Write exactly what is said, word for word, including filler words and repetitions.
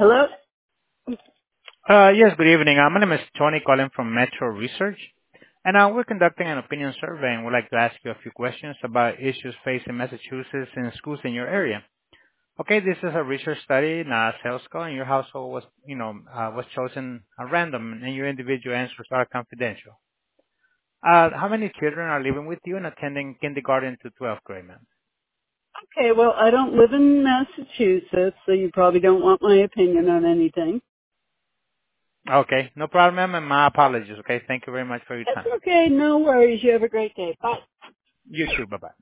Hello? Uh Yes, good evening. Uh, My name is Tony calling from Metro Research, and uh we're conducting an opinion survey, and would like to ask you a few questions about issues facing Massachusetts and schools in your area. Okay, this is a research study, not a sales call, and your household was, you know, uh was chosen at random, and your individual answers are confidential. Uh How many children are living with you and attending kindergarten to twelfth grade, ma'am? Okay, well, I don't live in Massachusetts, so you probably don't want my opinion on anything. Okay, no problem, ma'am, and my apologies. Okay, thank you very much for your It's time. okay, no worries. You have a great day. Bye. You too. Bye-bye.